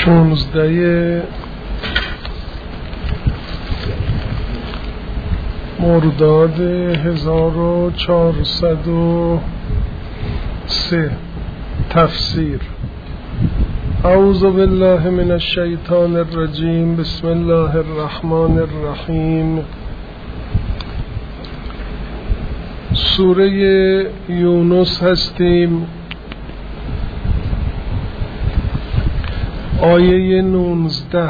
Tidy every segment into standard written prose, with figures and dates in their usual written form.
16 مرداد 1403 تفسیر. اعوذ بالله من الشیطان الرجیم. بسم الله الرحمن الرحیم. سوره یونس هستیم، آیه 19.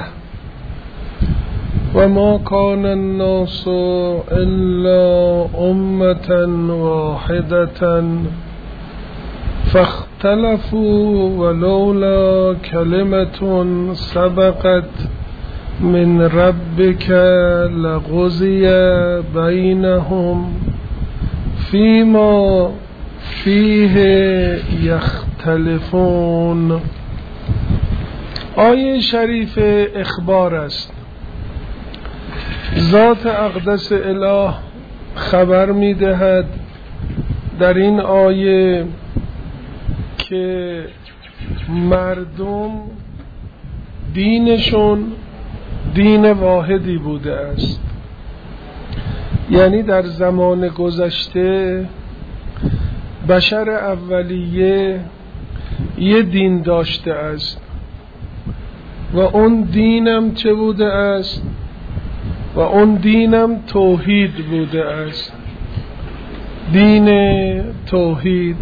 و ما کان الناس الا امة واحدة فاختلفوا ولولا كلمة سبقت من ربك لقضي بينهم فيما فيه يختلفون. آیه شریف اخبار است. ذات اقدس اله خبر می دهد در این آیه که مردم دینشون دین واحدی بوده است. یعنی در زمان گذشته بشر اولیه یه دین داشته است و اون دینم چه بوده است؟ و اون دینم توحید بوده است، دین توحید.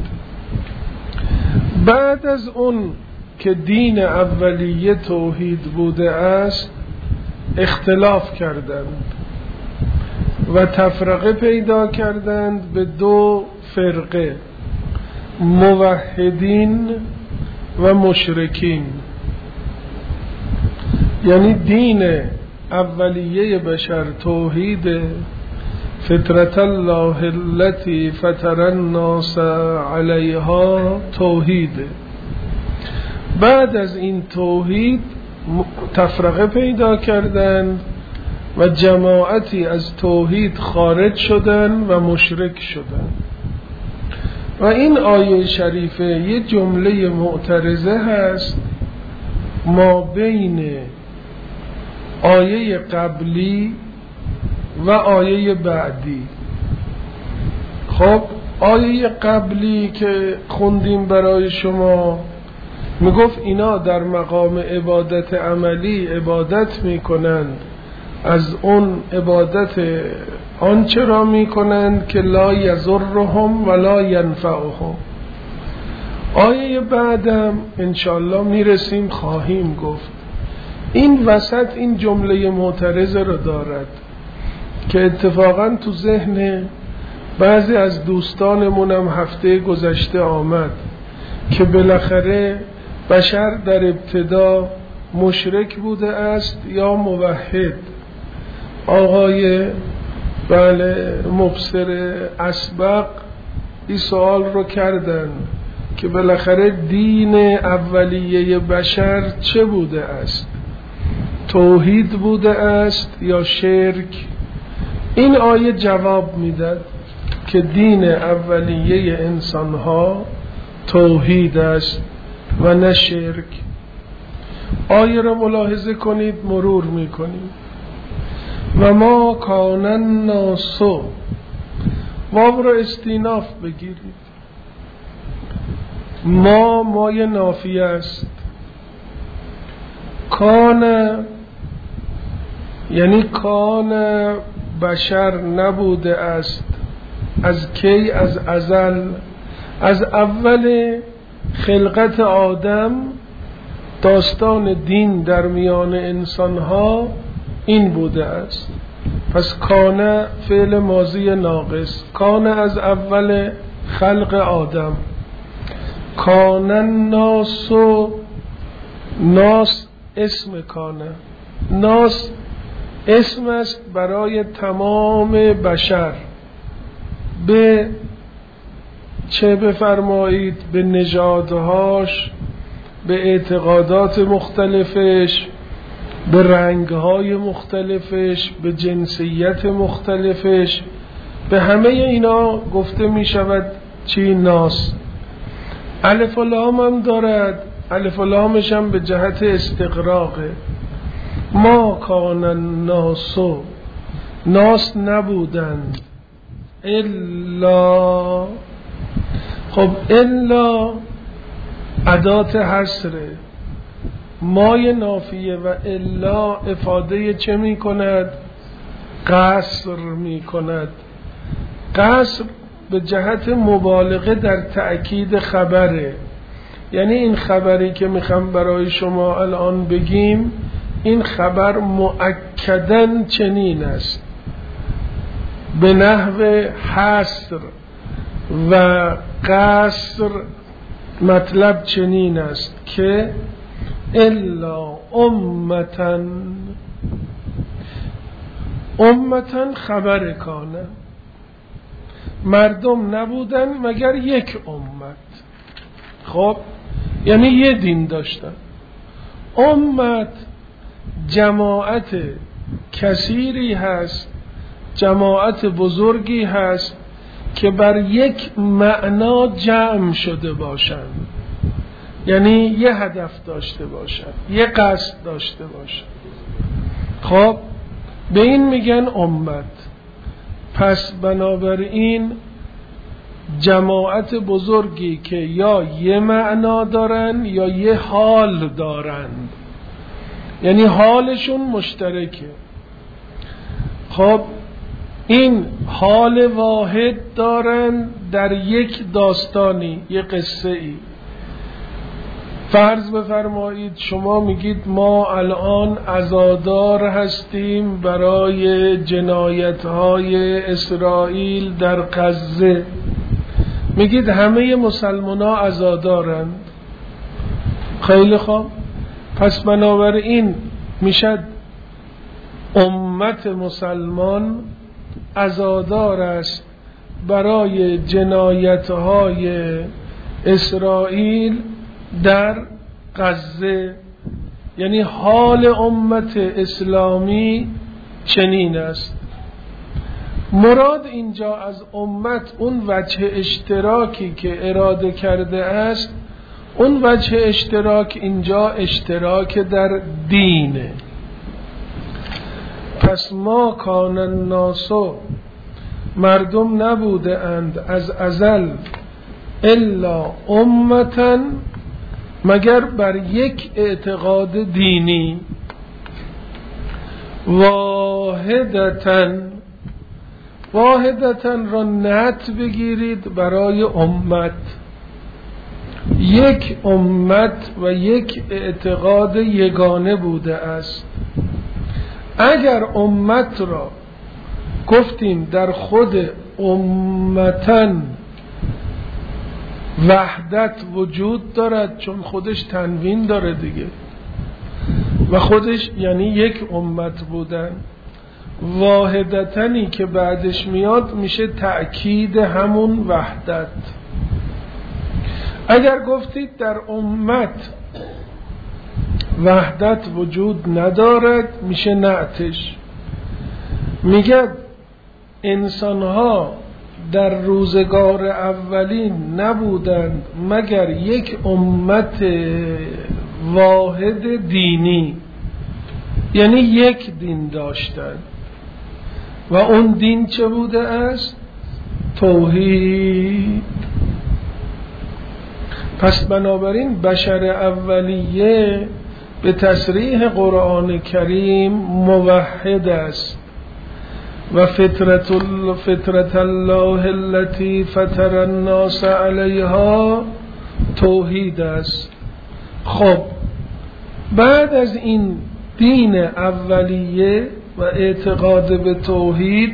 بعد از اون که دین اولیه توحید بوده است اختلاف کردند و تفرقه پیدا کردند به دو فرقه، موحدین و مشرکین. یعنی دین اولیه بشر توحید، فطرت الله التي فطر الناس علیها توحید. بعد از این توحید تفرقه پیدا کردند و جماعتی از توحید خارج شدند و مشرک شدند. و این آیه شریفه یه جمله معترضه هست ما بین آیه قبلی و آیه بعدی. خب آیه قبلی که خوندیم برای شما میگفت اینا در مقام عبادت عملی عبادت میکنند، از اون عبادت آنچه را میکنند که لا یضرهم ولا ینفعهم. آیه بعدم انشاءالله میرسیم خواهیم گفت. این وسط این جمله معترضه رو دارد که اتفاقا تو ذهن بعضی از دوستانمونم هفته گذشته آمد که بالاخره بشر در ابتدا مشرک بوده است یا موحد. آقای مبصر اسبق این سوال رو کردن که بالاخره دین اولیه بشر چه بوده است؟ توحید بوده است یا شرک؟ این آیه جواب میداد که دین اولیه انسانها توحید است و نه شرک. آیه را ملاحظه کنید، مرور میکنید. و ما کان الناس، واو را استیناف بگیرید. مای نافیه است. کان یعنی کان بشر نبوده است. از کی؟ از ازل، از اول خلقت آدم. داستان دین در میان انسانها این بوده است. پس کان فعل ماضی ناقص، کان از اول خلق آدم. کان الناس، ناس اسم کانه، ناس اسم است برای تمام بشر، به چه بفرمایید؟ به نژادهاش، به اعتقادات مختلفش، به رنگهای مختلفش، به جنسیت مختلفش، به همه اینا گفته می شود چی؟ ناس. الف و لام هم دارد الف و لامش هم به جهت استقراقه. ما کان الناس، ناس نبودند، الا، خب الا ادات حصره، مای نافیه و الا افاده چه می کند؟ قصر می کند. قصر به جهت مبالغه در تأکید خبره، یعنی این خبری که میخوام برای شما الان بگیم، این خبر مؤکداً چنین است، به نحو حصر و قصر. مطلب چنین است که الا امتن، امتن خبر کانه، مردم نبودن مگر یک امت. خب یعنی یه دین داشتن. امت جماعت کثیری هست، جماعت بزرگی هست که بر یک معنا جمع شده باشند، یعنی یه هدف داشته باشند، یه قصد داشته باشند. خب به این میگن امت. پس بنابراین جماعت بزرگی که یا یه معنا دارن یا یه حال دارند، یعنی حالشون مشترکه. خب این حال واحد دارن در یک داستانی، یک قصه ای. فرض بفرمایید شما میگید ما الان عزادار هستیم برای جنایت‌های اسرائیل در غزه، میگید همه مسلمان‌ها عزادارند. خیلی خوب، پس بنابراین میشد امت مسلمان عزادار است برای جنایت‌های اسرائیل در غزه، یعنی حال امت اسلامی چنین است. مراد اینجا از امت اون وجه اشتراکی که اراده کرده است، اون وجه اشتراک اینجا اشتراک در دینه. پس ما کان الناس، مردم نبوده اند از ازل، الا امتن مگر بر یک اعتقاد دینی، واحدتن، واحدتن را نعت بگیرید برای امت، یک امت و یک اعتقاد یگانه بوده است. اگر امت را گفتیم در خود امتن وحدت وجود دارد، چون خودش تنوین داره دیگه و خودش یعنی یک امت بودن. واحدتنی که بعدش میاد میشه تأکید همون وحدت. اگر گفتید در امت وحدت وجود ندارد میشه نعتش. میگه انسانها در روزگار اولین نبودند مگر یک امت واحد دینی، یعنی یک دین داشتند و اون دین چه بوده است؟ توحید. پس بنابراین بشر اولیه به تصریح قرآن کریم موحد است و فطرت الله التي فطر الناس علیها توحید است. خب بعد از این دین اولیه و اعتقاد به توحید،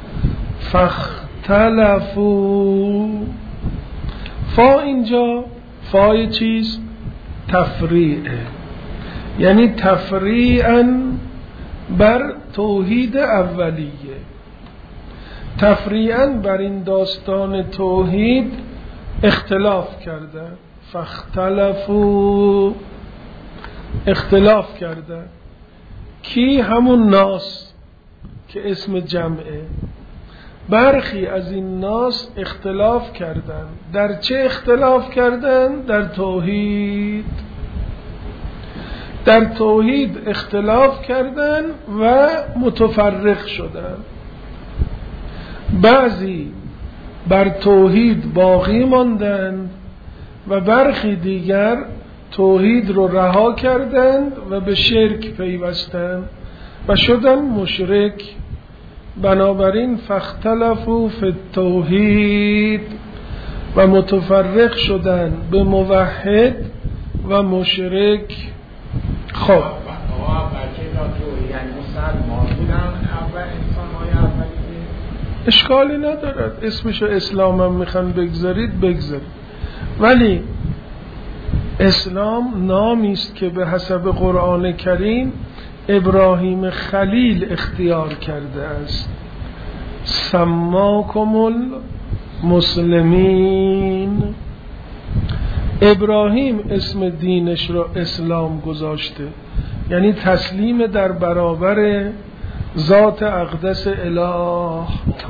فاختلفوا، فا اینجا فای چیز؟ تفریعه، یعنی تفریعاً بر توحید اولیه، تفریعاً بر این داستان توحید اختلاف کردن. فاختلفوا، اختلاف کردن. کی؟ همون ناس که اسم جمعه. برخی از این ناس اختلاف کردن. در چه اختلاف کردن؟ در توحید. در توحید اختلاف کردن و متفرق شدن. بعضی بر توحید باقی ماندند و برخی دیگر توحید رو رها کردند و به شرک پیوستند و شدن مشرک. بنابراین فاختلفوا فی التوحید و متفرق شدن به موحد و مشرک. خب یعنی مسلمان بودن اول انسان‌های اولیه، اشکالی ندارد، اسمشو اسلام هم میخوان بگذارید بگذارید، ولی اسلام نامی است که به حسب قرآن کریم ابراهیم خلیل اختیار کرده است. سماکم المسلمین. ابراهیم اسم دینش را اسلام گذاشته، یعنی تسلیم در برابر ذات اقدس اله.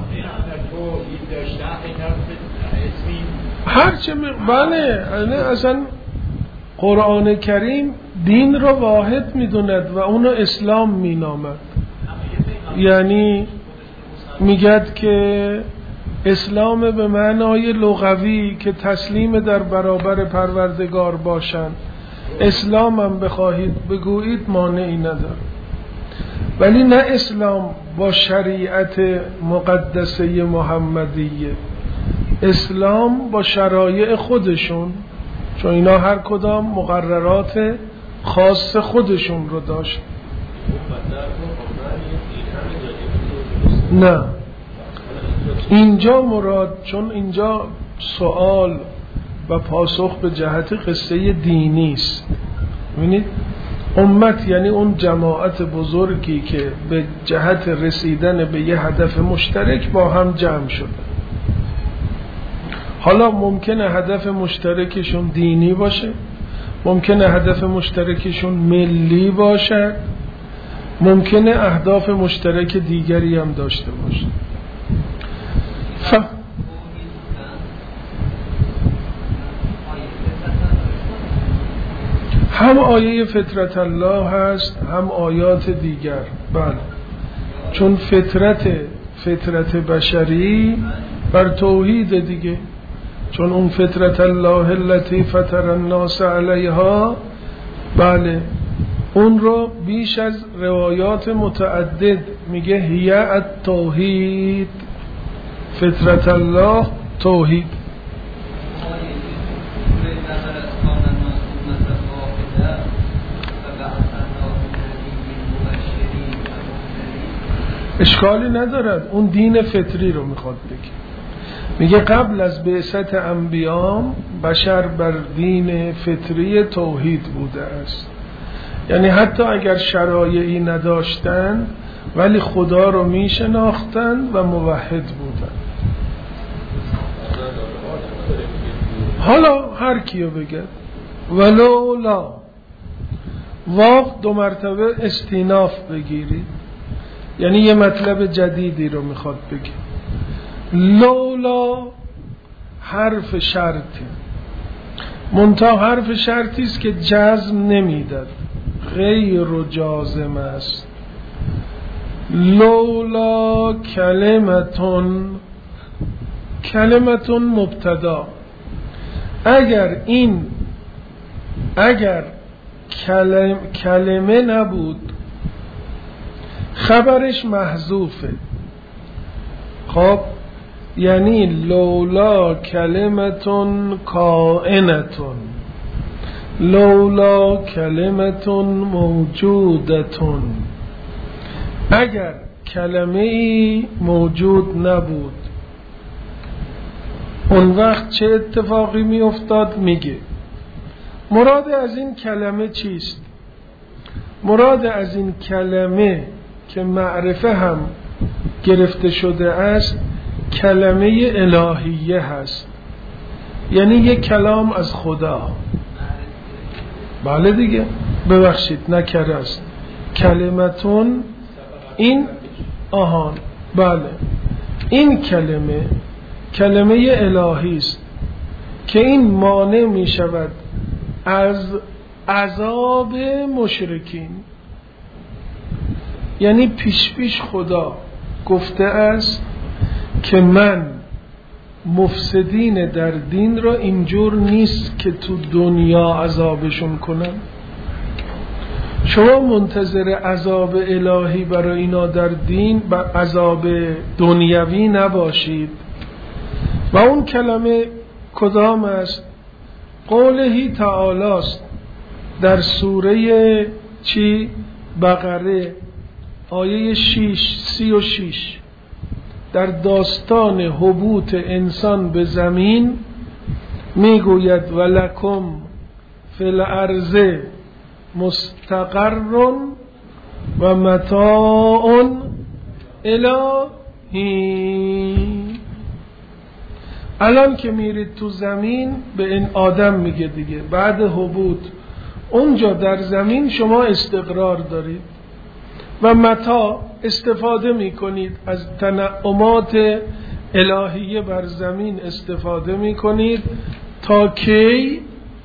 هرچه بله، اصلا قرآن کریم دین را واحد میدوند و اونو اسلام مینامد. یعنی میگد که اسلام به معنای لغوی که تسلیم در برابر پروردگار باشند، اسلام هم بخواهید بگویید مانعی نداره، ولی نه اسلام با شریعت مقدسه محمدیه، اسلام با شرایع خودشون، چون اینا هر کدام مقررات خاص خودشون رو داشت. نه اینجا مراد، چون اینجا سوال و پاسخ به جهت قصه دینی است. ببینید امت یعنی اون جماعت بزرگی که به جهت رسیدن به یه هدف مشترک با هم جمع شده. حالا ممکنه هدف مشترکشون دینی باشه، ممکنه هدف مشترکشون ملی باشه، ممکنه اهداف مشترک دیگری هم داشته باشه. هم آیه فطرت الله هست، هم آیات دیگر. بله، چون فطرت بشری بر توحید دیگه، چون اون فطرت الله التي فطر الناس علیها، بله اون رو بیش از روایات متعدد میگه هی التوحید، فطرت الله توحید. اشکالی ندارد، اون دین فطری رو میخواد بگه. میگه قبل از بعثت انبیام بشر بر دین فطری توحید بوده است، یعنی حتی اگر شرایعی نداشتن ولی خدا رو میشناختن و موحد بودن. حالا هر کیو بگه ولولا، واو 2 مرتبه استیناف بگیرید، یعنی یه مطلب جدیدی رو میخواد بگه. لولا حرف شرطی، منتها حرف شرطی است که جزم نمیداد، غیر جازم است. لولا کلمتون مبتدا، اگر کلمه نبود خبرش محذوفه. خب یعنی لولا کلمتون کائنتون، لولا کلمتون موجودتون، اگر کلمه‌ای موجود نبود اون وقت چه اتفاقی می افتاد؟ میگه مراد از این کلمه چیست؟ مراد از این کلمه که معرفه هم گرفته شده است کلمه الهیه هست، یعنی یک کلام از خدا. بله دیگه، ببخشید نکره است. کلمتون این بله این کلمه الهی است که این مانع می شود از عذاب مشرکین. یعنی پیش خدا گفته است که من مفسدین در دین را اینجور نیست که تو دنیا عذابشون کنم. شما منتظر عذاب الهی برای اینا در دین و عذاب دنیوی نباشید. و اون کلمه کدام است؟ قوله تعالی است در سوره بقره آیه 36 در داستان هبوط انسان به زمین میگوید ولکم فی الارض مستقر و متاع الی حین. الان که میرید تو زمین به این آدم میگه دیگه، بعد هبوط اونجا در زمین شما استقرار دارید و متاع استفاده میکنید، از تنعمات الهیه بر زمین استفاده میکنید تا کی؟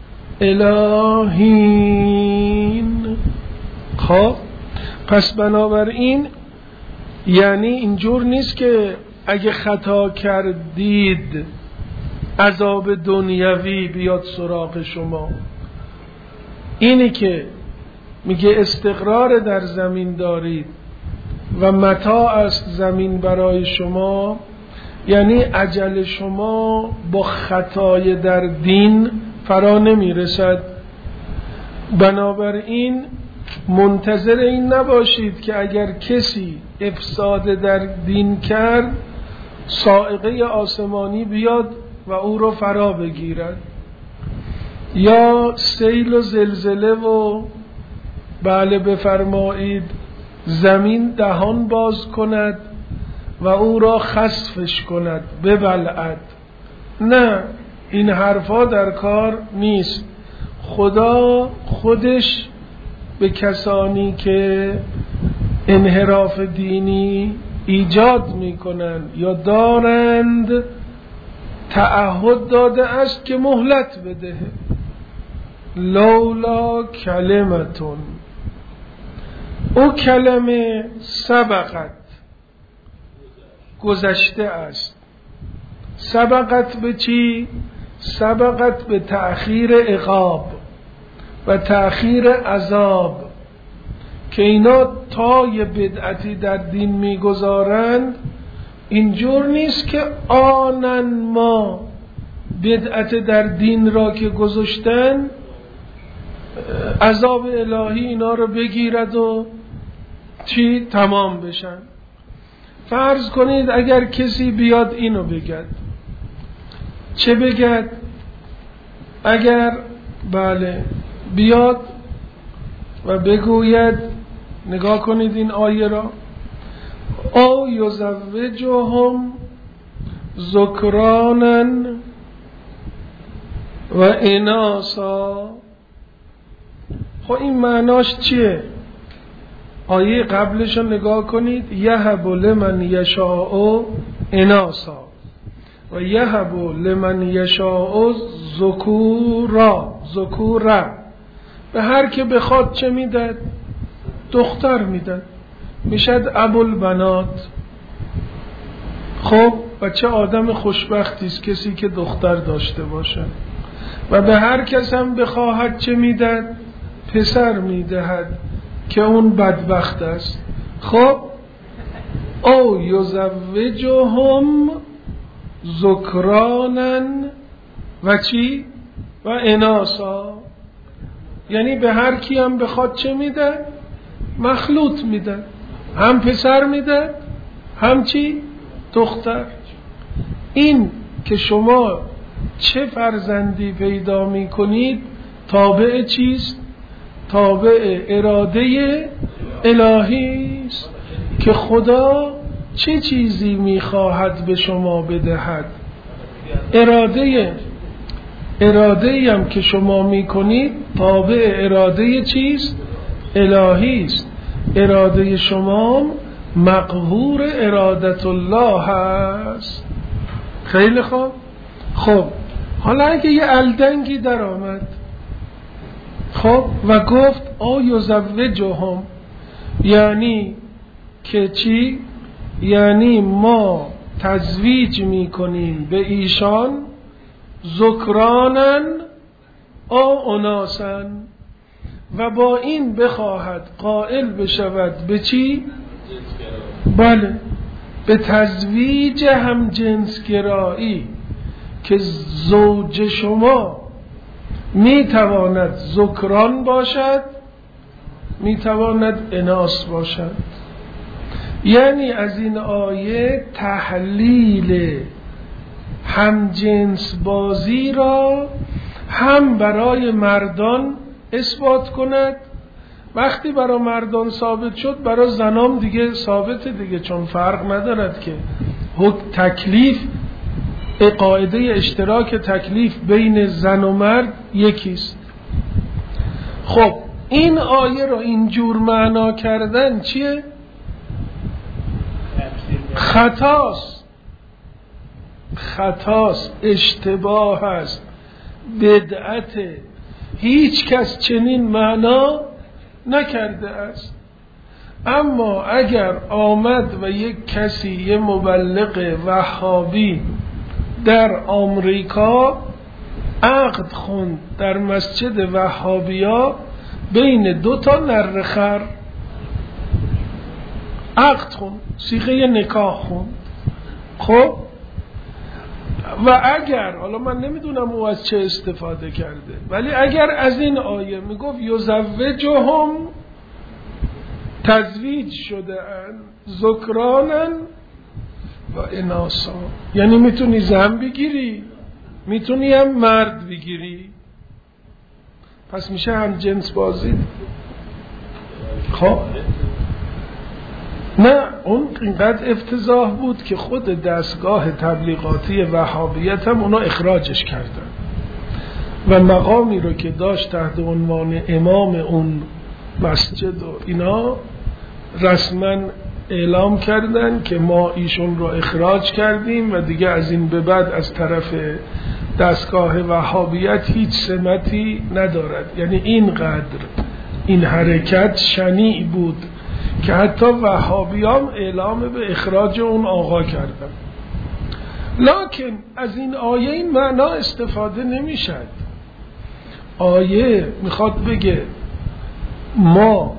الهین. خب پس بنابراین یعنی اینجور نیست که اگه خطا کردید عذاب دنیوی بیاد سراغ شما. اینی که میگه استقرار در زمین دارید و متاع است زمین برای شما، یعنی اجل شما با خطای در دین فرا نمیرسد. بنابراین منتظر این نباشید که اگر کسی افساد در دین کرد صاعقه آسمانی بیاد و او رو فرا بگیرد، یا سیل و زلزله و بله بفرمایید زمین دهان باز کند و او را خسفش کند، ببلعد. نه، این حرفا در کار نیست. خدا خودش به کسانی که انحراف دینی ایجاد میکنن یا دارند تعهد داده است که مهلت بده. لولا کلمتون، او کلمه سبقت گذشته است. سبقت به چی؟ سبقت به تأخیر عقاب و تأخیر عذاب، که اینا تا یه بدعتی در دین میگذارند. اینجور نیست که آنن ما بدعت در دین را که گذاشتن عذاب الهی اینا رو بگیرد و تمام بشن. فرض کنید اگر کسی بیاد اینو بگد، چه بگد؟ اگر بله بیاد و بگوید، نگاه کنید این آیه را، او یزوجهم ذکرانا و اناسا. خب این معناش چیه؟ آیه قبلش رو نگاه کنید، یهب لمن یشاء اناسا و یهب لمن یشاء ذکورا. به هر که بخواد چه میداد؟ دختر میداد، میشد ابوالبنات. خب و چه آدم خوشبختی است کسی که دختر داشته باشه. و به هر کس هم بخواهد چه میداد؟ پسر میدهد، که اون بدبخت است. خب او یزوجهم ذکرانا و چی؟ و اناسا. یعنی به هر کی هم بخواد چه میده؟ مخلوط میده، هم پسر میده هم چی؟ دختر. این که شما چه فرزندی پیدا میکنید تابع چیست؟ تابع اراده الهی است که خدا چه چیزی میخواهد به شما بدهد. اراده هم که شما میکنید تابع اراده چیست؟ الهی است. اراده شما مقهور ارادت الله هست. خیلی خوب. حالا اگه یه الدنگی در آمد، خب خب و گفت یزوجهم، یعنی که چی؟ یعنی ما تزویج میکنیم به ایشان ذکرانن او اناسن، و با این بخواهد قائل بشود به چی؟ بله، به تزویج هم جنسگرایی، که زوج شما میتواند ذکران باشد، میتواند اناث باشد. یعنی از این آیه تحلیل همجنس بازی را هم برای مردان اثبات کند. وقتی برای مردان ثابت شد، برای زنان دیگه ثابته دیگه، چون فرق ندارد که تکلیف، قاعده اشتراک تکلیف بین زن و مرد یکیست. خب این آیه رو اینجور معنا کردن چیه؟ خطاست، اشتباه است، بدعته. هیچ کس چنین معنا نکرده است. اما اگر آمد و یک کسی، یه مبلغ وهابی در آمریکا عقد خوند در مسجد وهابیا بین دو تا نره خر، عقد خوند، صیغه نکاح خوند. خب و اگر، حالا من نمیدونم او از چه استفاده کرده، ولی اگر از این آیه میگفت یزوجهم، تزویج شده ان ذکرانن و اناسا، یعنی میتونی زن بگیری، میتونی هم مرد بگیری، پس میشه هم جنس بازی. خب نه، اون اینقدر افتضاح بود که خود دستگاه تبلیغاتی وهابیت هم اونا اخراجش کردن و مقامی رو که داشت تحت عنوان امام اون مسجد و اینا رسما اعلام کردن که ما ایشون رو اخراج کردیم و دیگه از این به بعد از طرف دستگاه وهابیت هیچ سمتی ندارد. یعنی اینقدر این حرکت شنیع بود که حتی وهابیان اعلام به اخراج اون آقا کردن. لکن از این آیه این معنا استفاده نمی شد. آیه میخواد بگه ما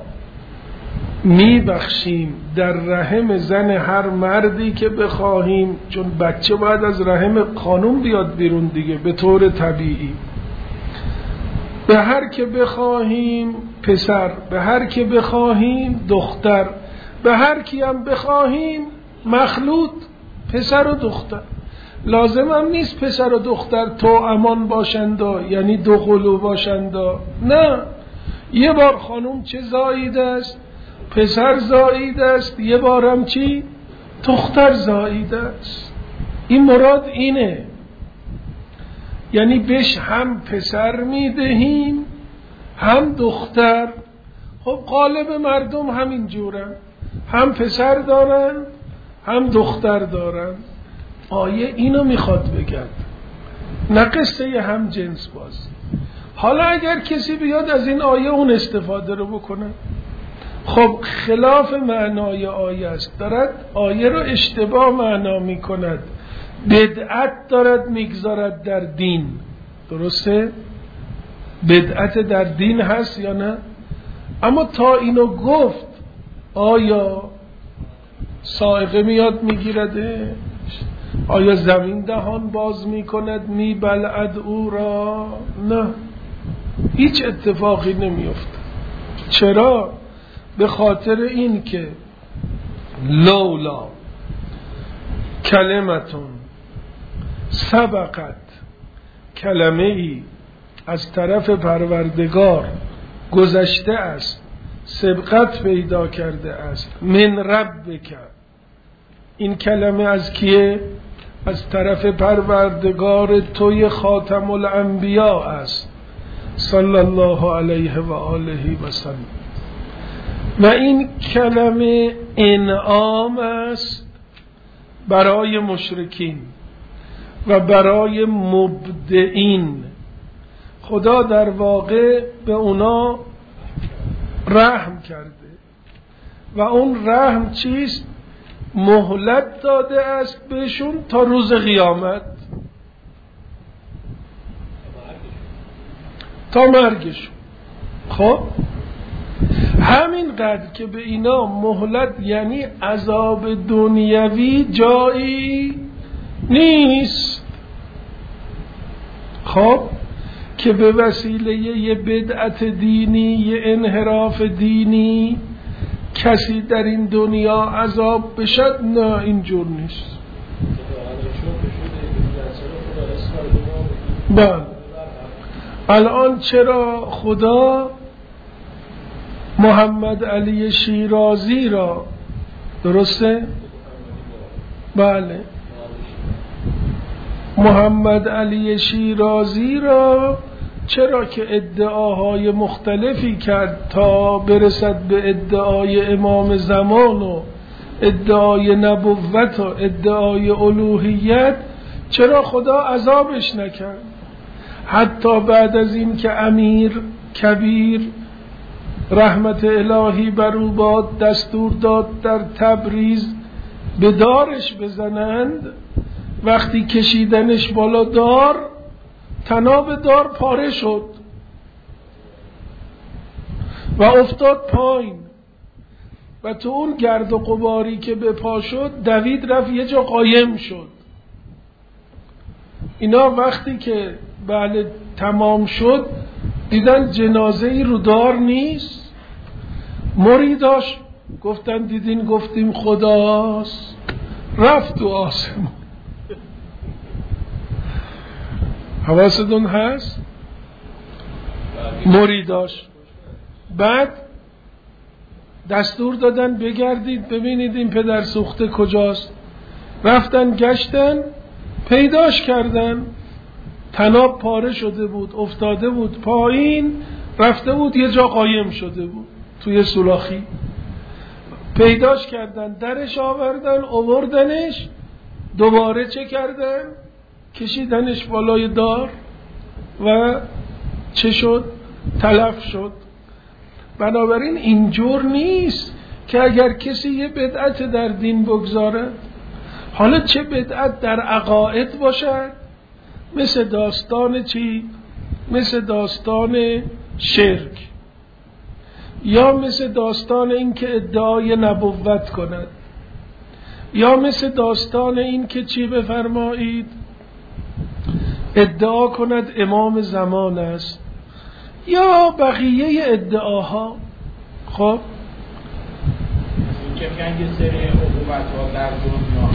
میبخشیم در رحم زن هر مردی که بخواهیم، چون بچه باید از رحم خانوم بیاد بیرون دیگه به طور طبیعی، به هر که بخواهیم پسر، به هر که بخواهیم دختر، به هر کی هم بخواهیم مخلوط پسر و دختر. لازم هم نیست پسر و دختر توامان باشند، یعنی دو قلو باشند، نه، یه بار خانوم چه زایید است، پسر زایید است، یه بارم چی؟ دختر زایید است. این مراد اینه، یعنی بهش هم پسر میدهیم هم دختر. خب غالب مردم همین جورن، هم پسر دارن هم دختر دارن. آیه اینو میخواد بگن، نه قصه هم جنس بازی. حالا اگر کسی بیاد از این آیه اون استفاده رو بکنه، خب خلاف معنای آیه است، دارد آیه رو اشتباه معنا میکند، بدعت دارد میگذارد در دین. درسته؟ بدعت در دین هست یا نه؟ اما تا اینو گفت آیا صاعقه میاد میگیرده؟ آیا زمین دهان باز میکند میبلعد او را؟ نه، هیچ اتفاقی نمیفته. چرا؟ به خاطر این که لولا کلمتون سبقت، کلمه ای از طرف پروردگار گذشته است، سبقت پیدا کرده است، من ربک. این کلمه از کیه؟ از طرف پروردگار توی خاتم الانبیا است صلی الله علیه و آله و سلم. و این کلمه انعام است برای مشرکین و برای مبدعین. خدا در واقع به اونا رحم کرده و اون رحم چیست؟ مهلت داده است بهشون تا روز قیامت، تا مرگشون. خب همینقدر که به اینا مهلت یعنی عذاب دنیوی جایی نیست. خب که به وسیله یه بدعت دینی، یه انحراف دینی کسی در این دنیا عذاب بشد، نه اینجور نیست. بله الان چرا خدا محمد علی شیرازی را، درسته؟ بله محمد علی شیرازی را چرا که ادعاهای مختلفی کرد تا برسد به ادعای امام زمان و ادعای نبوت و ادعای الوهیت، چرا خدا عذابش نکرد؟ حتی بعد از این که امیر کبیر رحمت الهی بر او باد دستور داد در تبریز به دارش بزنند، وقتی کشیدنش بالا دار، تناب دار پاره شد و افتاد پایین و تو اون گرد و غباری که به پا شد دوید رفت یه جا قایم شد. اینا وقتی که بله تمام شد دیدن جنازه ای رو دار نیست. مریداش گفتن دیدین گفتیم خداست، رفت تو آسمون. حواستون هست؟ مریداش بعد دستور دادن بگردید ببینید این پدر سوخته کجاست. رفتن گشتن پیداش کردن، تناب پاره شده بود، افتاده بود پایین، رفته بود یه جا قایم شده بود توی سولاخی. پیداش کردن، درش آوردنش، دوباره چه کردن؟ کشیدنش بالای دار و چه شد؟ تلف شد. بنابراین اینجور نیست که اگر کسی یه بدعت در دین بگذاره، حالا چه بدعت در عقاید باشد، مثل داستان چی؟ مثل داستان شرک، یا مثل داستان این که ادعای نبوت کند، یا مثل داستان این که چی بفرمایید ادعا کند امام زمان است، یا بقیه ادعاها. خب که میگن یه سری عقوبت‌ها در دنیا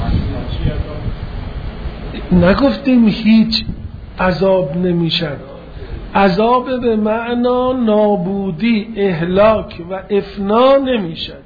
هست، نگفتیم هیچ عذاب نمیشد. عذاب به معنا نابودی، اهلاک و افنا نمیشد.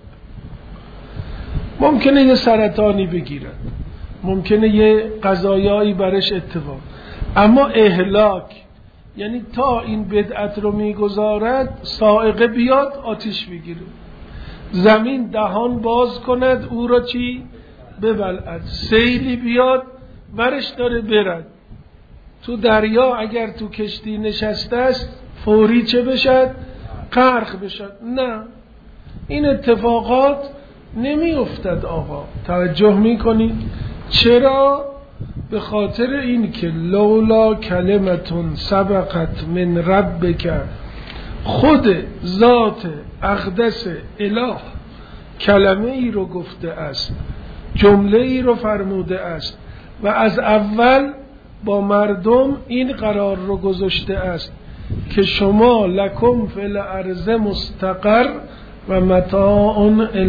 ممکنه یه سرطانی بگیرد، ممکنه یه قضایایی برش اتفاق، اما اهلاک یعنی تا این بدعت رو میگذارد صاعقه بیاد آتش بگیره، زمین دهان باز کند او را چی؟ ببلعد، سیلی بیاد برش داره برد، تو دریا اگر تو کشتی نشسته است فوری چه بشد؟ غرق بشد. نه، این اتفاقات نمی افتد. آقا توجه می کنید؟ چرا؟ به خاطر این که لولا کلمتون سبقت من ربک، خود ذات اقدس اله کلمه ای رو گفته است، جمله ای رو فرموده است و از اول با مردم این قرار رو گذاشته است که شما لکم فی الارض مستقر و متاع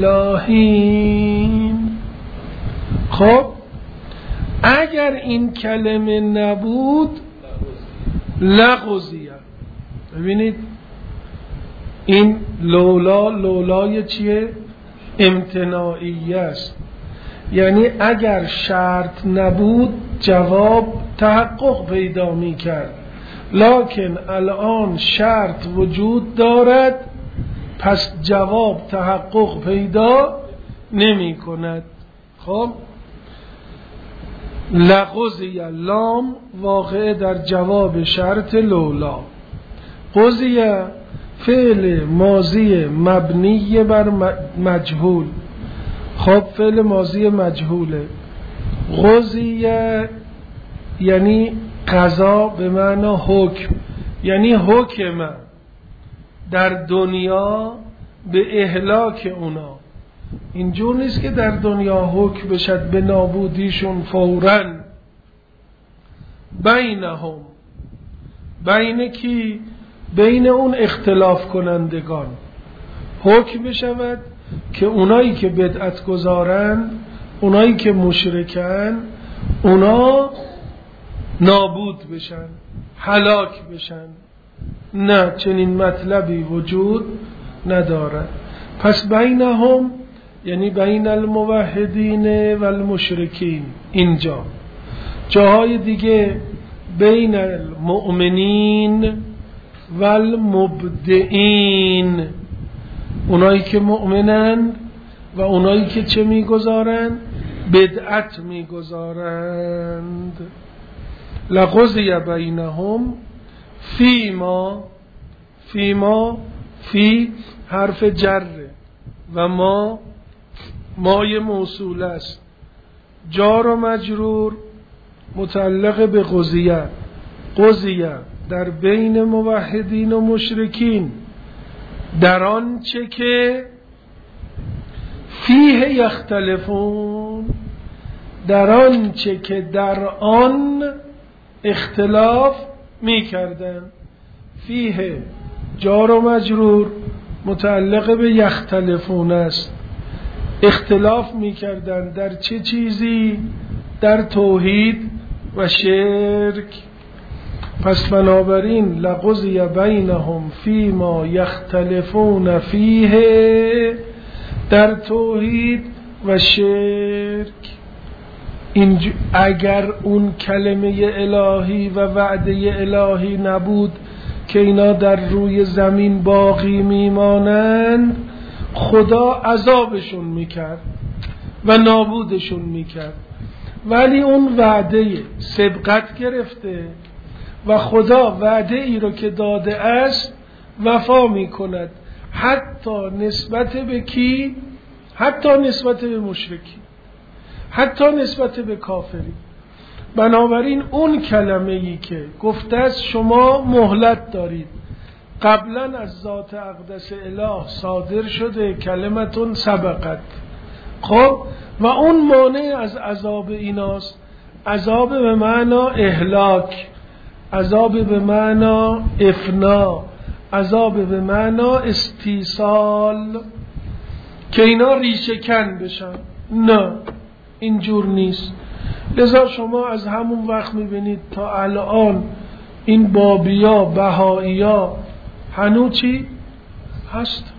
الهین. خب اگر این کلمه نبود لغزیه. ببینید این لولای چیه؟ امتناعیه است، یعنی اگر شرط نبود جواب تحقق پیدا می کرد، لکن الان شرط وجود دارد پس جواب تحقق پیدا نمی کند. خب لغزی لام واقع در جواب شرط لولا. غزیه فعل ماضی مبنی بر مجهول. خب فعل ماضی مجهوله. غزیه یعنی قضا به معنی حکم، یعنی حکم در دنیا به اهلاک اونا. اینجور نیست که در دنیا حکم بشد به نابودیشون فوراً. بینهم، بین کی؟ بین اون اختلاف کنندگان حکم بشود که اونایی که بدعت گذارن، اونایی که مشرکن، اونا نابود بشن، هلاک بشن. نه، چنین مطلبی وجود ندارد. پس بینهم یعنی بین الموحدین و المشرکین. اینجا جاهای دیگه بین المؤمنین و المبدعین، اونایی که مؤمنن و اونایی که چه میگذارند؟ بدعت میگذارند. لقضی بینهم فیما، فیما فی حرف جره و ما مای موصول است، جار و مجرور متعلق به قضیه. قضیه در بین موحدین و مشرکین، در آن چه که فیه یختلفون، در آن چه که در آن اختلاف می کردن. فیه جار و مجرور متعلق به یختلفون است. اختلاف می کردن در چه چیزی؟ در توحید و شرک. پس بنابراین لقضی بینهم فیما یختلفون فیه، در توحید و شرک. اگر اون کلمه الهی و وعده الهی نبود که اینا در روی زمین باقی میمانند، خدا عذابشون میکرد و نابودشون میکرد. ولی اون وعده سبقت گرفته و خدا وعده ای رو که داده است وفا میکند، حتی نسبت به کی؟ حتی نسبت به مشرکی، حتی نسبت به کافری. بنابراین اون کلمه ای که گفته است شما مهلت دارید، قبلا از ذات اقدس اله صادر شده، کلمتون سبقت. خب و اون مانع از عذاب ایناست. عذاب به معنی اهلاک، عذاب به معنی افنا، عذاب به معنی استیصال، که اینا ریشه کن بشن. نه، اینجور نیست. لذا شما از همون وقت میبینید تا الان این بابیا، بهائیا هنوز چی؟ هست،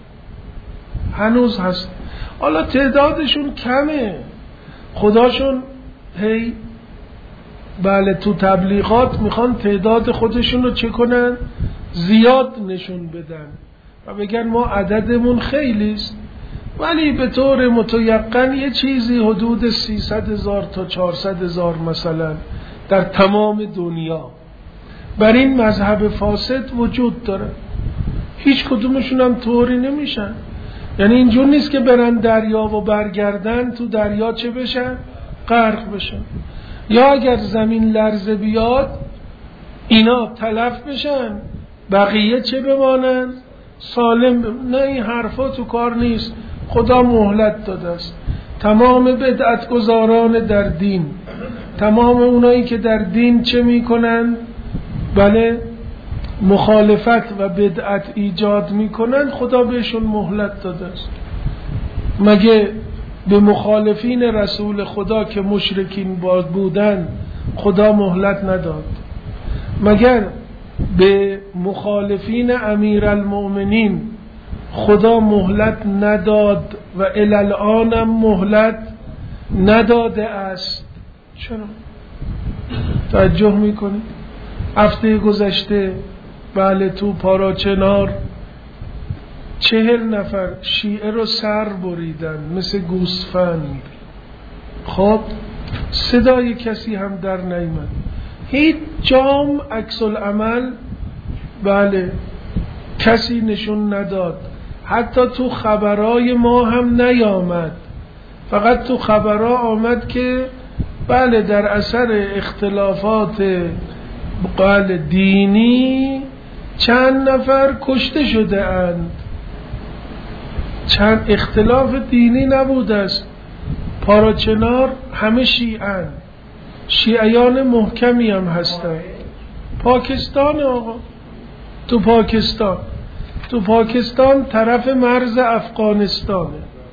هنوز هست. حالا تعدادشون کمه، خداشون هی بله تو تبلیغات میخوان تعداد خودشون رو چه کنن؟ زیاد نشون بدن و بگن ما عددمون خیلیست، ولی به طور متیقن یه چیزی حدود 300,000 تا 400,000 مثلا در تمام دنیا بر این مذهب فاسد وجود داره. هیچ کدومشون هم طوری نمیشن. یعنی اینجور نیست که برن دریا و برگردن تو دریا چه بشن؟ غرق بشن. یا اگر زمین لرزه بیاد اینا تلف بشن، بقیه چه بمانن؟ سالم نه، این حرفا تو کار نیست. خدا مهلت داده است. تمام بدعت گذاران در دین، تمام اونایی که در دین چه میکنن؟ بله مخالفت و بدعت ایجاد میکنن، خدا بهشون مهلت داده است. مگه به مخالفین رسول خدا که مشرکین بودن خدا مهلت نداد؟ مگر به مخالفین امیرالمؤمنین خدا مهلت نداد و الالآنم مهلت نداده است؟ چرا؟ توجه میکنید؟ هفته گذشته بله تو پاراچنار 40 نفر شیعه رو سر بریدن مثل گوسفند. خب صدای کسی هم در نیامد، هیچ جام عکس العمل بله کسی نشون نداد، حتی تو خبرای ما هم نیامد، فقط تو خبرها آمد که بله در اثر اختلافات دینی چند نفر کشته شده اند. چند اختلاف دینی نبوده است. پاراچنار همه شیعن، شیعیان محکمی هم هستن. پاکستان آقا، تو پاکستان طرف مرز افغانستانه.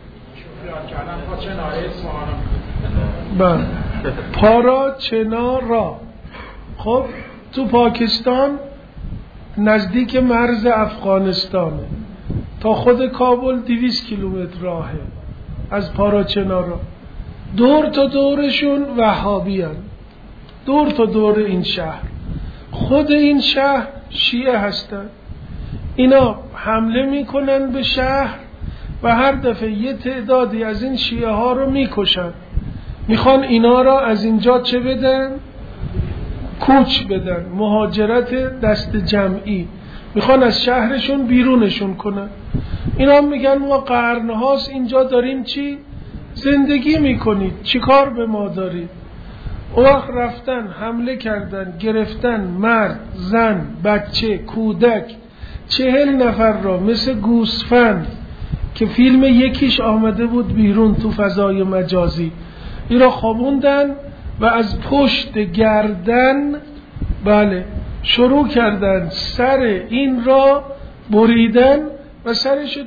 بله پاراچنارا. خب تو پاکستان نزدیک مرز افغانستانه، تا خود کابل 200 کیلومتر راهه از پاراچنارا. دور تا دورشون وهابی هن. دور تا دور این شهر، خود این شهر شیعه هستن. اینا حمله میکنن به شهر و هر دفعه یه تعدادی از این شیعه ها رو میکشن. میخوان اینا را از اینجا چه بدن؟ کوچ بدن، مهاجرت دست جمعی. میخوان از شهرشون بیرونشون کنن. اینا میگن ما قرنهاست اینجا داریم چی؟ زندگی میکنید، چی کار به ما دارید؟ اون وقت رفتن حمله کردن، گرفتن مرد، زن، بچه، کودک، 40 نفر را مثل گوسفند که فیلم یکیش آمده بود بیرون تو فضای مجازی، این را خوابوندن و از پشت گردن بله شروع کردن سر این را بریدن و سرش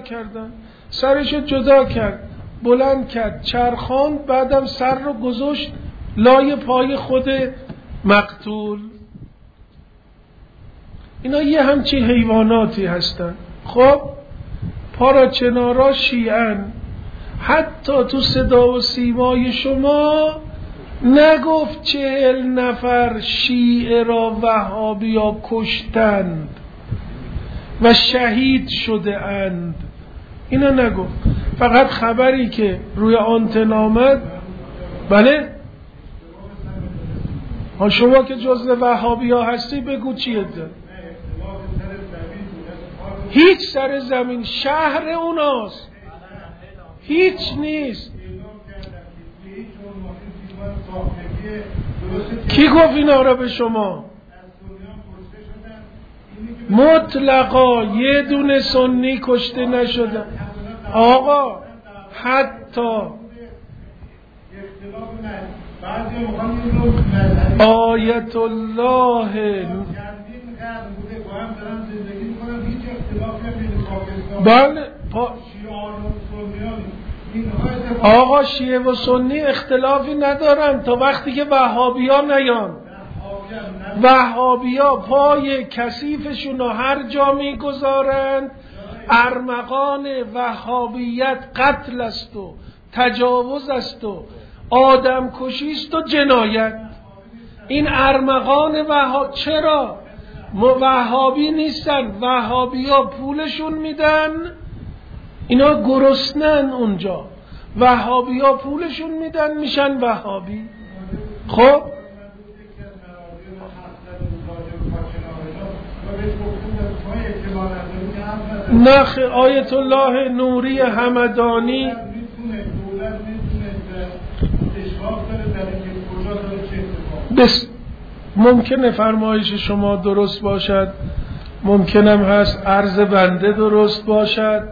جدا کرد، بلند کرد، چرخاند، بعدم سر رو گذاشت لای پای خود مقتول. اینا یه همچی حیواناتی هستن. خب پاراچنارا شیعن. حتی تو صدا و سیمای شما نگفت 40 نفر شیعه را وهابیا کشتند و شهید شده اند، اینا نگفت. فقط خبری که روی آنتن آمد بله شما که جزء وهابیا هستی بگو چیه ده؟ هیچ سر زمین، شهر اوناست، هیچ نیست. کی گفت اینا را به شما؟ مطلقا یه دونه سنی کشته نشده آقا. حتی آیت الله بله آقا شیعه و سنی اختلافی ندارن تا وقتی که وهابیا نیان. وهابیا پای کثیفشون رو هر جا میگذارند. ارمغان وهابیت قتل است و تجاوز است و آدم کشی است و جنایت. این ارمغان چرا؟ وهابی نیستن، وهابیا پولشون میدن، اینا گرسنن اونجا، وهابیا پولشون میدن میشن وهابی. خب نخ آیت الله نوری همدانی بس ممکنه فرمایش شما درست باشد، ممکنم هست عرض بنده درست باشد.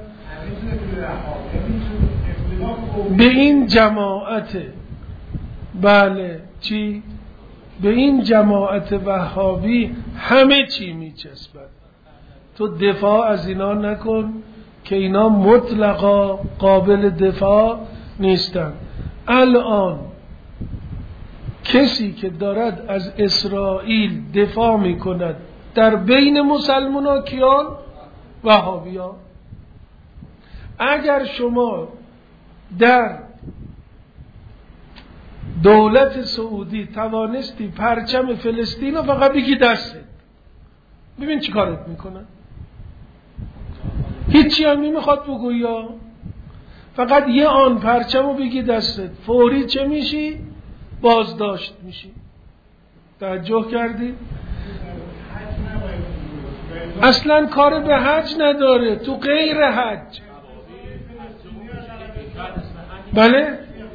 به این جماعت بله چی؟ به این جماعت وهابی همه چی میچسبد. تو دفاع از اینا نکن که اینا مطلقا قابل دفاع نیستن. الان کسی که دارد از اسرائیل دفاع میکند در بین مسلمان ها کیان؟ وهابی ها. اگر شما در دولت سعودی توانستی پرچم فلسطین رو فقط بگی دستت، ببین چی کارت میکنن. هیچی هم نمیخواد بگویی، فقط یه آن پرچم رو بگی دستت، فوری چه میشی؟ بازداشت میشی. توجه کردی؟ اصلا کار به حج نداره، تو غیر حج. بله؟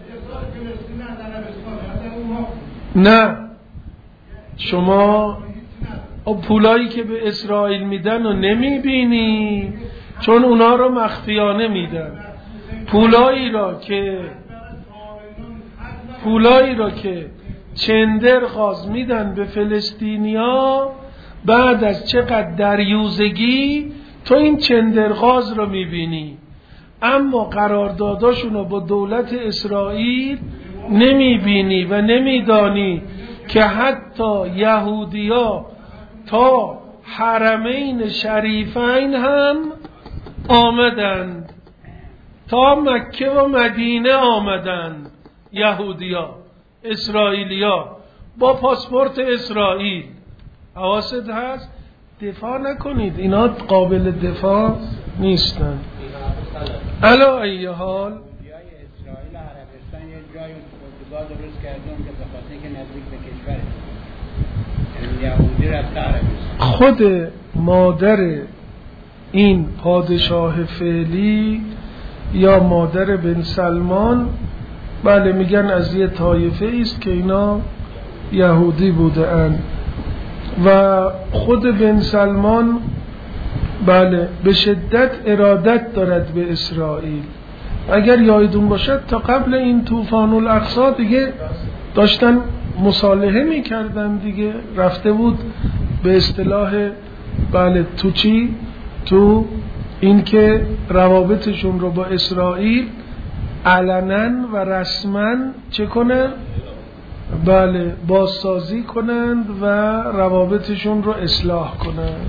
نه، شما پولایی که به اسرائیل میدن رو نمیبینی، چون اونا رو مخفیانه میدن. پولایی را که چندرغاز میدن به فلسطینیا، بعد از چقدر دریوزگی تو این چندرغاز رو میبینی، اما قرارداداشون رو با دولت اسرائیل نمیبینی و نمیدانی که حتی یهودیا تا حرمین شریفین هم آمدند، تا مکه و مدینه آمدند. یهودیا، اسرائیلیا با پاسپورت اسرائیل. حواست هست؟ دفاع نکنید، اینا قابل دفاع نیستن. علا ای حال اسرائیل عربستان یه جای اردوگاه درست کردن که به خاطر که نزدیک به کشوره، یعنی یهودی رفته عربستان. خود مادر این پادشاه فعلی یا مادر بن سلمان، بله میگن از یه طایفه است که اینا یهودی بوده اند و خود بن سلمان بله به شدت ارادت دارد به اسرائیل. اگر یادتون باشد تا قبل این طوفان الاقصی دیگه داشتن مصالحه میکردن دیگه، رفته بود به اصطلاح بله تو چی؟ تو این که روابطشون رو با اسرائیل علنا و رسما چه کنن؟ بله بازسازی کنند و روابطشون رو اصلاح کنند.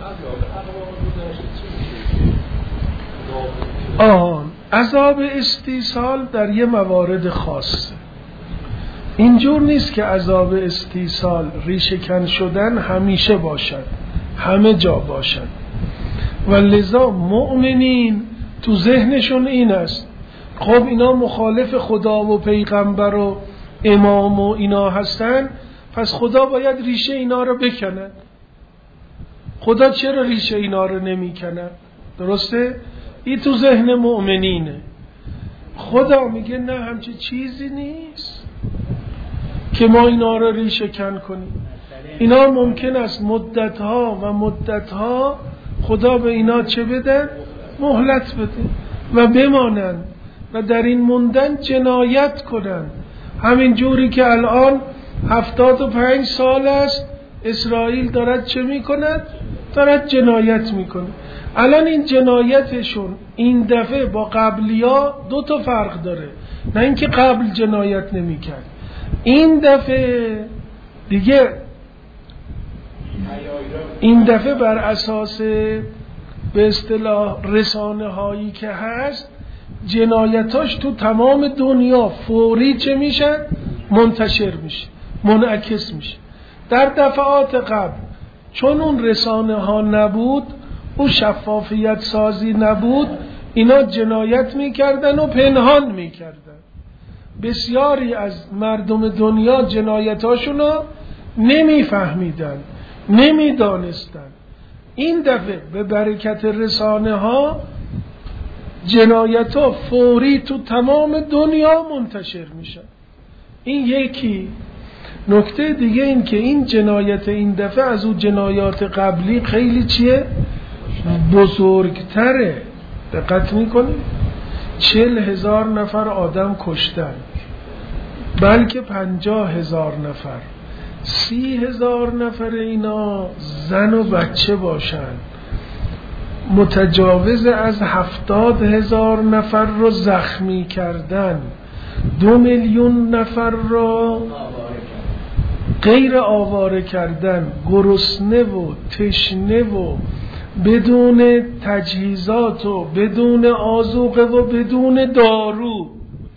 عذاب استیصال در یه موارد خاصه. اینجور نیست که عذاب استیصال ریشه‌کن شدن همیشه باشد، همه جا باشد، و لذا مؤمنین تو ذهنشون این است خب اینا مخالف خدا و پیغمبر و امام و اینا هستن، پس خدا باید ریشه اینا رو بکنه. خدا چرا ریشه اینا رو نمی کنه؟ درسته؟ این تو ذهن مؤمنینه. خدا میگه نه، همچه چیزی نیست که ما اینا رو ریشه کن کنیم. اینا ممکن است مدتها و مدتها خدا به اینا چه بده؟ مهلت بده و بمانند و در این موندن جنایت کنند. همین جوری که الان 75 سال است اسرائیل دارد چه میکند؟ دارد جنایت میکنه. الان این جنایتشون این دفعه با قبلیا دو تا فرق داره، نه اینکه قبل جنایت نمیکرد، این دفعه دیگه این دفعه بر اساس به اصطلاح رسانه هایی که هست جنایتاش تو تمام دنیا فوری چه میشن؟ منتشر میشه، منعکس میشه. در دفعات قبل چون اون رسانه ها نبود، اون شفافیت سازی نبود، اینا جنایت میکردن و پنهان میکردن. بسیاری از مردم دنیا جنایتاشونو نمیفهمیدن، نمیدانستن. این دفعه به برکت رسانه ها جنایت ها فوری تو تمام دنیا منتشر میشن. این یکی. نکته دیگه این که این جنایت این دفعه از اون جنایات قبلی خیلی چیه؟ بزرگتره. دقت میکنید 40,000 نفر آدم کشتن، بلکه 50,000 نفر، 30,000 نفر اینا زن و بچه باشن، متجاوز از 70,000 نفر رو زخمی کردن، 2 میلیون نفر رو غیر آواره کردن، گرسنه و تشنه و بدون تجهیزات و بدون آذوقه و بدون دارو،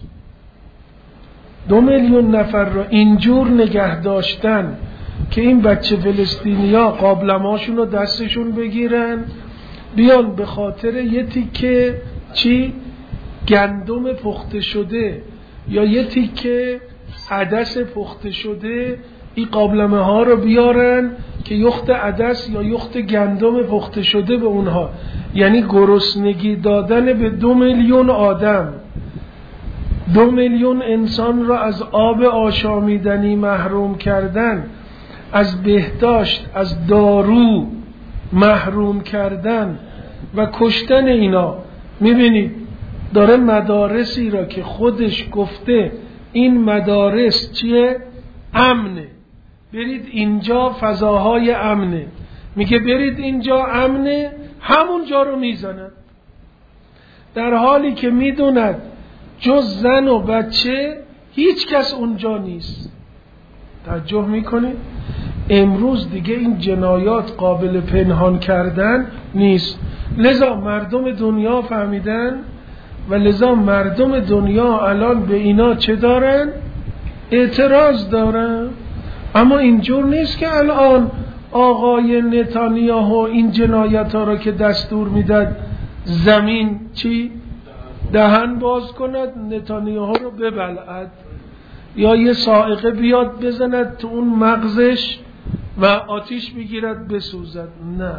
2 میلیون نفر رو اینجور نگه داشتن که این بچه فلسطینیا قابلماشون رو دستشون بگیرن بیان به خاطر یه تیکه چی؟ گندم پخته شده یا یه تیکه عدس پخته شده این قابلمه ها رو بیارن که یخت عدس یا یخت گندم پخته شده به اونها، یعنی گرسنگی دادن به 2 میلیون آدم، 2 میلیون انسان را از آب آشامیدنی محروم کردن، از بهداشت، از دارو محروم کردن و کشتن اینا. میبینید داره مدارسی را که خودش گفته این مدارس چیه؟ امنه، برید اینجا فضاهای امنه، میگه برید اینجا امنه، همون جا رو میزنن، در حالی که میدوند جز زن و بچه هیچ کس اونجا نیست. توجه میکنید؟ امروز دیگه این جنایات قابل پنهان کردن نیست، لذا مردم دنیا فهمیدن و لذا مردم دنیا الان به اینا چه دارن؟ اعتراض دارن. اما اینجور نیست که الان آقای نتانیاهو این جنایت ها را که دستور میداد زمین چی؟ دهن باز کند، نتانیاهو رو ببلعد، یا یه صاعقه بیاد بزند تو اون مغزش و آتیش بگیرد بسوزد. نه،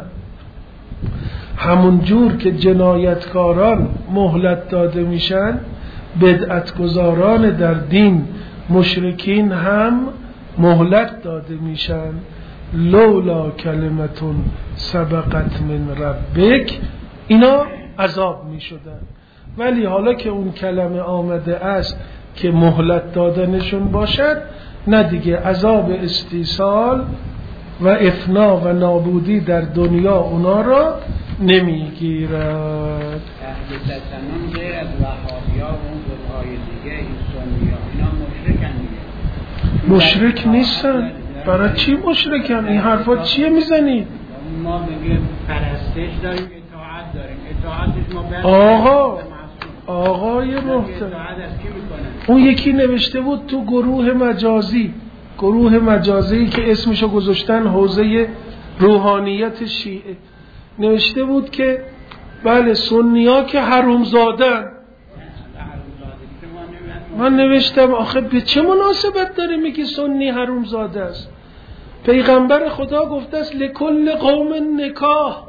همون جور که جنایتکاران مهلت داده میشن، بدعتگزاران در دین، مشرکین هم مهلت داده میشن. لولا کلمتون سبقت من ربک، اینا عذاب میشدن. ولی حالا که اون کلمه آمده است که مهلت دادنشون باشد، نه دیگه، عذاب استیصال و افنا و نابودی در دنیا اونا را نمیگیرد. اهل سنن غیر از وهابیا و اون گروه‌های دیگه، این سنی‌ها، اینا مشرکن دیگه. مشرک نیستن. برای چی مشرکن؟ این حرفا چیه میزنید؟ ما میگیم پرستش داریم، اطاعت داریم. اطاعتش ما آقای محترم، اون یکی نوشته بود تو گروه مجازی که اسمشو گذاشتن حوزه روحانیت شیعه، نوشته بود که بله سنی‌ها که حرومزادن. من نوشتم آخه به چه مناسبت داره میگی سنی حرومزاده است؟ پیغمبر خدا گفته است لکل قوم نکاح.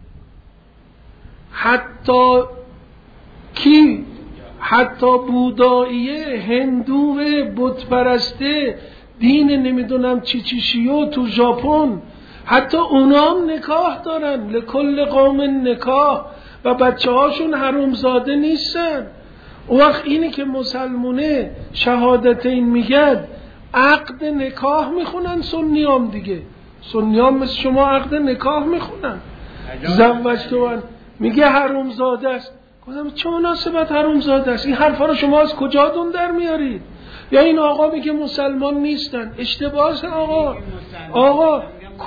حتی بوداییه، هندوه، بت پرسته، دین نمیدونم چی شیو تو ژاپن، حتی اونا هم نکاح دارن، لکل قوم نکاح، و بچه هاشون حرومزاده نیستن. اون وقت اینی که مسلمونه شهادتین میگد عقد نکاح میخونن، سنیام دیگه، سنیام مثل شما عقد نکاح میخونن. زوجتوان میگه حرومزاده است. گفتم چه مناسبت حرومزاده است؟ این حرفا رو شما از کجا دون در میارید؟ یا این آقا میگه مسلمان نیستن. اشتباهه آقا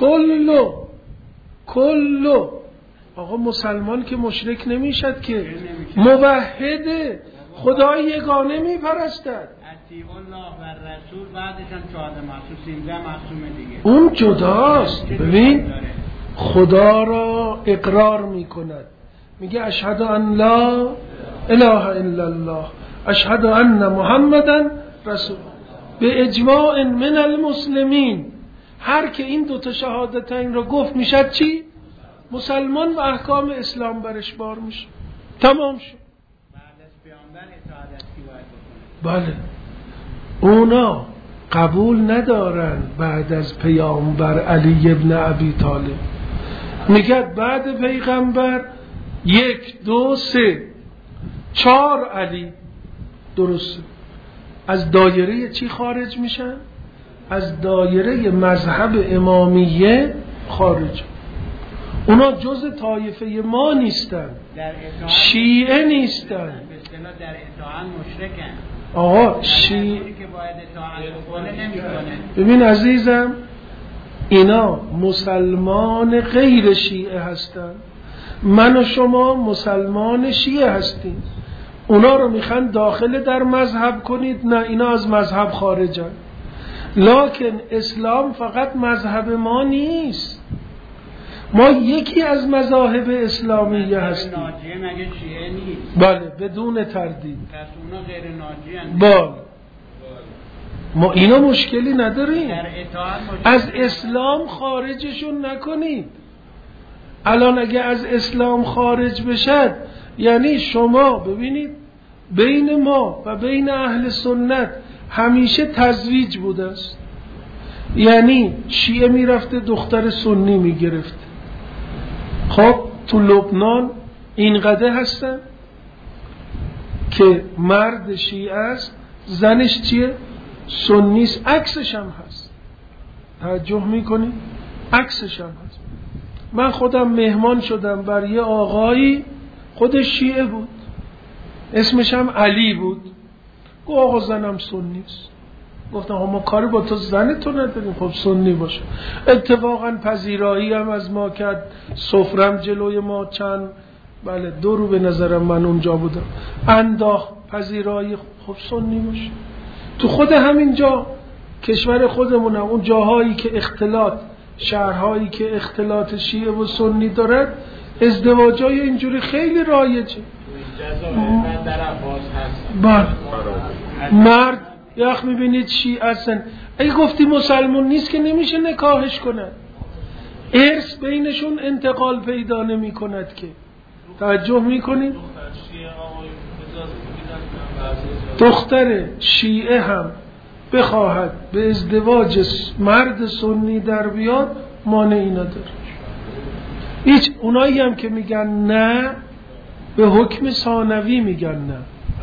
کلو آقا مسلمان که مشرک نمیشد که، موحده، خدای یگانه میپرستد. اطیع الله و رسول، بعدش هم 4 معصوم 13 معصوم دیگه، اون جداست. ببین خدا را اقرار میکند، میگه اشهد ان لا اله الا الله، اشهد ان محمدن رسول، به اجماع من المسلمین. هر که این 2 شهادتین را گفت میشد چی؟ مسلمان و احکام اسلام برش بار میشه، تمام شد. بعد از پیامبر اطاعت کی باید بکنه؟ بله، اونا قبول ندارن بعد از پیامبر علی ابن ابی طالب. میگه بعد پیغمبر 1 2 3 4 علی. درسته. از دایره چی خارج میشن؟ از دایره مذهب امامیه خارج. اونا جز طایفه ما نیستن، شیعه نیستن. به اصطلاح در اطاعت مشرکن. آقا شیعه که باید اطاعت بکنه نمیکنه. ببین عزیزم، اینا مسلمان غیر شیعه هستن، من و شما مسلمان شیعه هستیم. اونا رو میخوان داخل در مذهب کنید، نه، اینا از مذهب خارجن. لکن اسلام فقط مذهب ما نیست، ما یکی از مذاهب اسلامیه هستیم. ناجیه مگه شیعه نیست؟ بله، بدون تردید. پس اونا غیر ناجیه هستند. ما اینا مشکلی نداریم، در اطاعت از اسلام خارجشون نکنید. الان اگه از اسلام خارج بشد یعنی شما ببینید بین ما و بین اهل سنت همیشه تزویج بوده است، یعنی شیعه میرفته دختر سنی میگرفته. خب تو لبنان اینقدر هستن که مرد شیعه است زنش چیه؟ سنیست، عکسش هم هست. توجه میکنی؟ عکسش هم هست. من خودم مهمان شدم بر یه آقایی خودش شیعه بود، اسمش هم علی بود. گفت آقا زنم سنیست. گفتم ما کاری با تو زن تو نداریم، خب سنی باشه. اتفاقا پذیرایی هم از ما کرد، سفرم جلوی ما چند بله 2 رو به نظرم من اونجا بودم انداخت پذیرایی، خب سنی باشه. تو خود همینجا کشور خودمونم اون جاهایی که اختلاط، شهرهایی که اختلاط شیعه و سنی دارد، ازدواجای اینجوری خیلی رایجه. بله مرد یخ میبینید شیعه هستن، اگه گفتی مسلمون نیست که نمیشه نکاحش کند، ارث بینشون انتقال پیدا نمی کند که. توجه میکنید؟ دختر شیعه هم بخواهد به ازدواج مرد سنی در بیاد مانعی نداره. هیچ اونایی هم که میگن نه به حکم ثانوی میگن نه،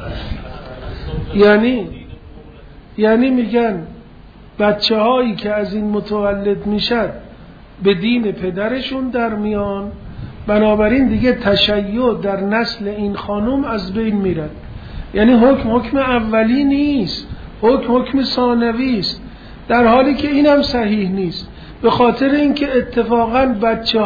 یعنی میگن بچه هایی که از این متولد میشد به دین پدرشون در میان، بنابراین دیگه تشیع در نسل این خانم از بین میرد. یعنی حکم اولی نیست، حکم ثانوی است، در حالی که اینم صحیح نیست، به خاطر اینکه اتفاقا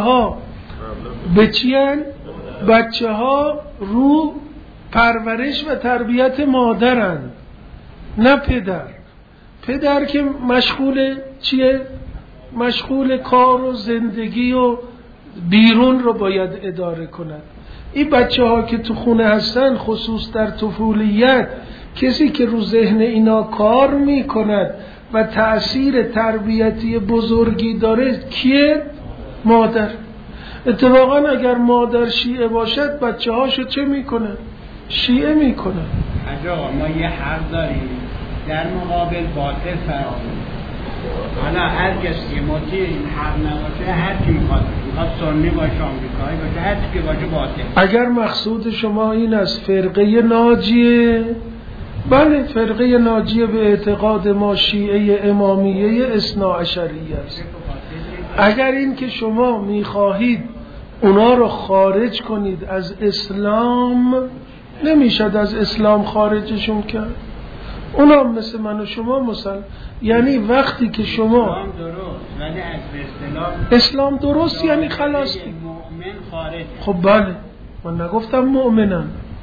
بچه ها رو پرورش و تربیت مادرند نه پدر که مشغول چیه؟ مشغول کار و زندگی و بیرون رو باید اداره کند. این بچه ها که تو خونه هستن خصوص در طفولیت، کسی که رو ذهن اینا کار میکند و تأثیر تربیتی بزرگی داره کیه؟ مادر. اتفاقا اگر مادر شیعه باشد بچه هاشو چه میکنه؟ شیعه میکنه. آقا ما یه حق داریم در مقابل باطل فراهم. حالا هر کسی مطیع این حق نباشه، هر کی میخواد سنی باشه، آمریکایی باشه، هر کی که باشه باطل. اگر مقصود شما این از فرقه ناجیه، بله فرقه ناجیه به اعتقاد ما شیعه امامیه اثناعشریه است. اگر این که شما میخواهید اونا رو خارج کنید از اسلام، نمیشد از اسلام خارجشون کرد. اونا مثل من و شما مسلم، یعنی وقتی که شما اسلام درست یعنی خلاص خب بله من نگفتم مؤمنن،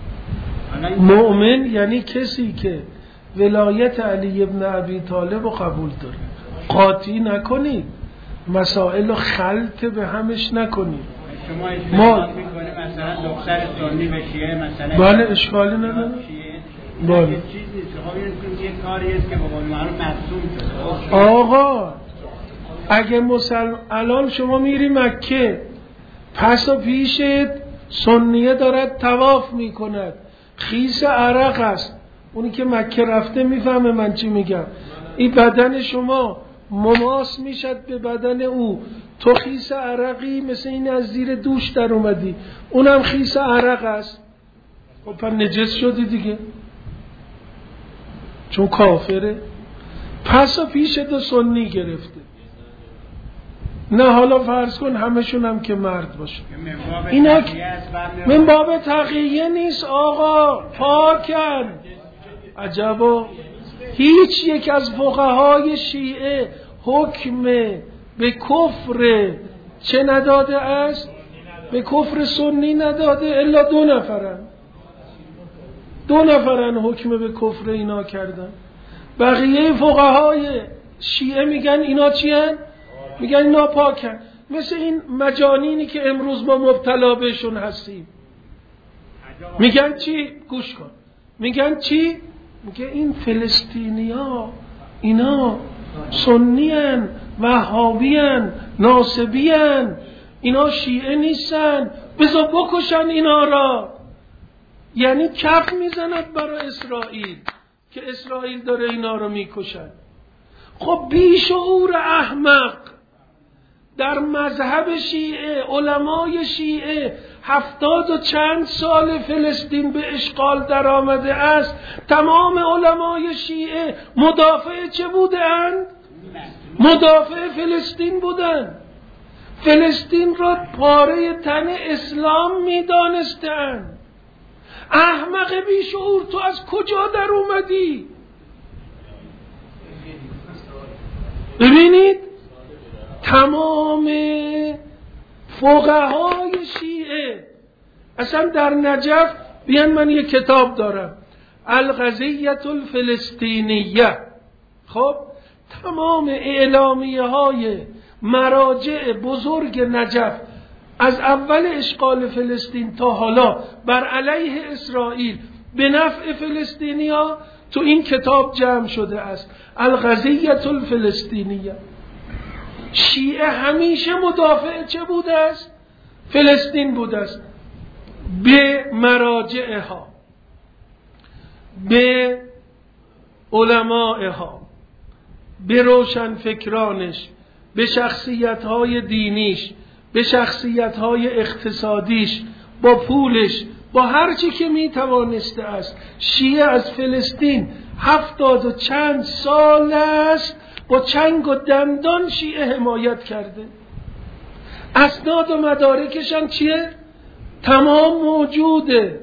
مؤمن یعنی کسی که ولایت علی ابن ابی طالب رو قبول داره. قاطی نکنید، مسائل رو خلط به همش نکنید. شما اشتباه میکنید مثلا دختر سنی به شیعه مثلا بله اشکالی نداره. بله چیزی یه کاری است که به قول معروف مرسوم شده. آقا اگه الان شما میری مکه، پس و پیشت سنیه دارد طواف میکند، خیس عرق است، اونی که مکه رفته میفهمه من چی میگم. این بدن شما مماس میشد به بدن او، تو خیس عرقی مثل این از زیر دوش در اومدی، اونم خیس عرق است، خب پر نجس شدی دیگه چون کافره. پس و پیش دو سنی گرفته. نه حالا فرض کن همشون هم که مرد باشه، اینا من باب تقیه نیست آقا، پاکن. عجبا هیچ یک از فقهای شیعه حکم به کفر چه نداده است؟ به کفر سنی نداده، الا 2 نفرن. 2 نفرن حکم به کفر اینا کردن. بقیه فقهای شیعه میگن اینا چی هن؟ میگن اینا پاکن. مثل این مجانینی که امروز ما مبتلا بهشون هستیم. میگن چی؟ گوش کن. میگن چی؟ میگه این فلسطینی ها اینا سنیان، وهابیان، ناصبیان، اینا شیعه نیستن، بذار بکشن اینا را. یعنی کف میزند برای اسرائیل که اسرائیل داره اینا رو میکشن. خب بیشعور احمق در مذهب شیعه، علمای شیعه 70 و چند سال فلسطین به اشغال در آمده است. تمام علمای شیعه مدافع چه بودند؟ مدافع فلسطین بودند. فلسطین را پاره تن اسلام میدانستند. احمق بیشعور، تو از کجا در اومدی؟ ببینید تمام فقهای شیعه اصلا در نجف، بیان من یک کتاب دارم القضیة الفلسطینیه، خب تمام اعلامیه های مراجع بزرگ نجف از اول اشغال فلسطین تا حالا بر علیه اسرائیل به نفع فلسطینیا تو این کتاب جمع شده است، القضیة الفلسطینیه. شیعه همیشه مدافع چه بوده است؟ فلسطین بوده است. به مراجعها، به علمائها، به روشنفکرانش، به شخصیت‌های دینیش، به شخصیت‌های اقتصادیش، با پولش، با هر چی که میتوانسته است. شیعه از فلسطین 70 و چند سال است با چنگ و دندان شیعه حمایت کرده. اسناد و مدارکشان چیه؟ تمام موجوده،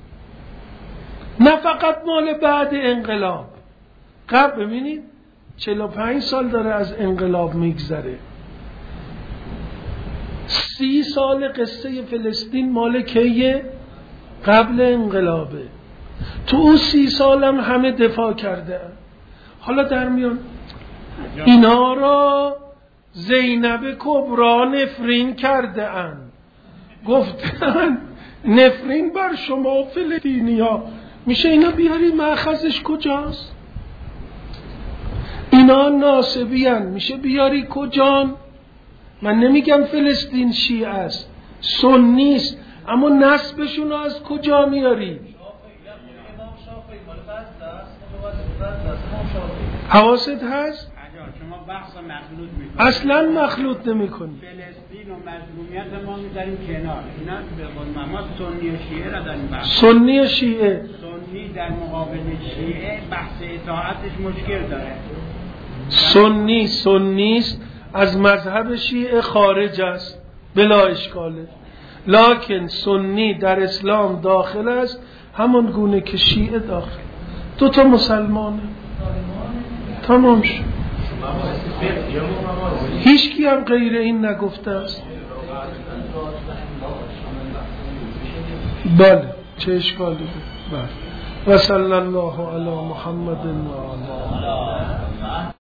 نه فقط مال بعد انقلاب. قبل ببینید 45 سال داره از انقلاب میگذره. 30 سال قصه فلسطین مال کیه؟ قبل انقلابه. تو اون 30 سالم همه دفاع کرده. حالا در میان اینا را زینب کبرا نفرین کرده اند، گفتن نفرین بر شما فلسطینی ها. میشه اینا بیاری مأخذش کجاست؟ اینا ناصبی هن، میشه بیاری کجان؟ من نمیگم فلسطین شیعه است، سنی است، اما نسبشون رو از کجا میاری؟ حواست هست؟ شما بحث مخلوط میکنید، اصلا مخلوط نمیکنید. فلسطین و مظلومیت ما میذاریم کنار، اینا به قول ما سنی و شیعه را داریم بحث. سنی شیعه، سنی در مقابل شیعه بحث اطاعتش مشکل داره. سنی است، از مذهب شیعه خارج است بلا اشکاله، لکن سنی در اسلام داخل است، همون گونه که شیعه داخل. دو تا مسلمانه، تمام شد. هیچ کی هم غیر این نگفته است. بله چه اشکالی بود. بله. و صلی الله علی محمد و علی